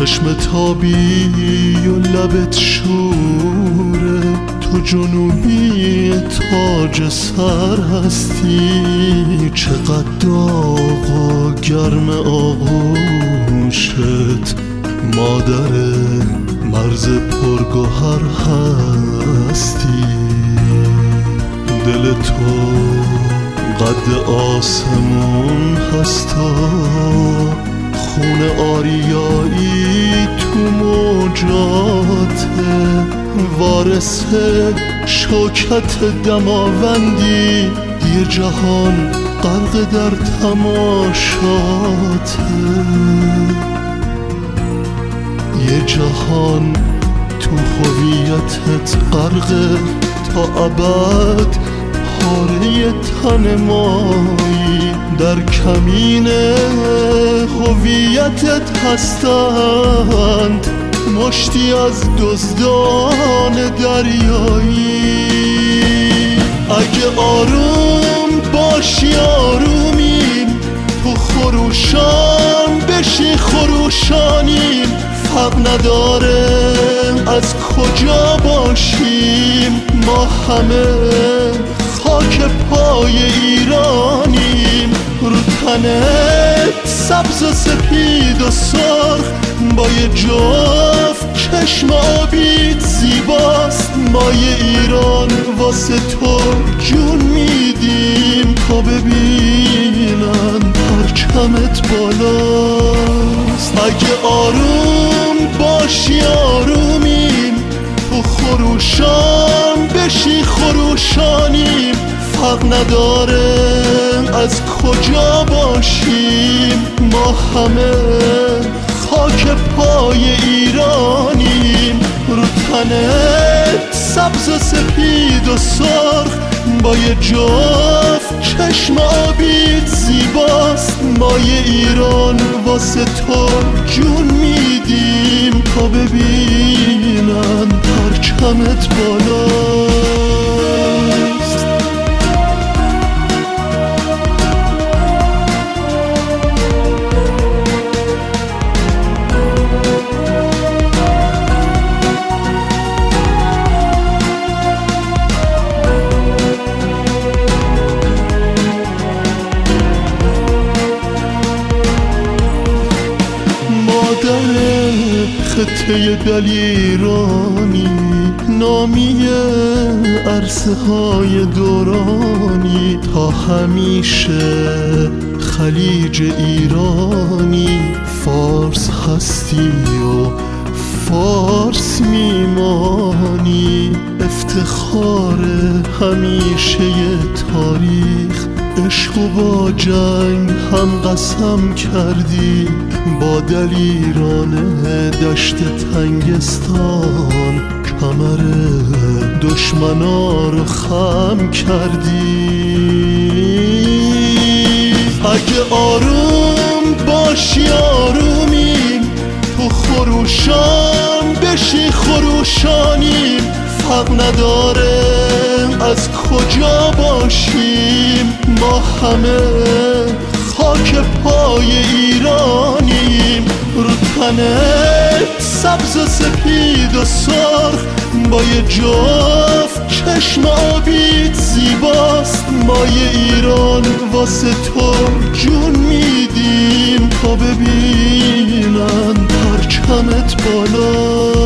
چشم تابی و لبت شوره، تو جنوبی تاج سر هستی. چقدر داغ و گرم آغوشت، مادر مرز پرگوهر هستی. دل تو قد آسمون هستا، خون آریایی تو موجاته. وارث شوکت دماوندی، یه جهان غرق در تماشاته. یه جهان تو هویتت غرقه، تا ابد پاره تن مایی. در کمین هویتت هستند مشتی از دزدان دریایی. اگه آروم باشی آرومیم، تو خروشان بشی خروشانیم. فرق نداره از کجا باشیم، ما همه خاک پای ایرانیم. رو تنت سبز و سپید و سرخ، با یه جفت چشم آبیت زیباست. ما یه ایران واسه تو جون میدیم، تا ببینن پرچمت بالاست. اگه آروم باشی آرومیم، تو خروشان بشی خروشانیم. فرق نداره از کجا باشیم، ما همه خاک پای ایرانیم. رو تنت سبز و سپید و سرخ، با یه جفت چشم آبیت زیباست. ما یه ایران واسه تو جون میدیم، تا ببینن پرچمت بالاست. خطه دلیرانی، نامی عرصه های دورانی. تا همیشه خلیج ایرانی، فارس هستی و فارس میمانی. افتخار همیشه تاریخ، عشق و با جنگ هم قسم کردی. با دلیران دشت تنگستان، کمر دشمنا رو خم کردی. اگه آروم باشی آرومیم، تو خروشان بشی خروشانیم. فرق نداره از کجا باشیم، ما همه خاک پای ایرانیم. رو تنت سبز و سپید و سرخ، با یه جفت چشم آبیت زیباست. ما یه ایران واسه تو جون میدیم، تا ببینن پرچمت بالا.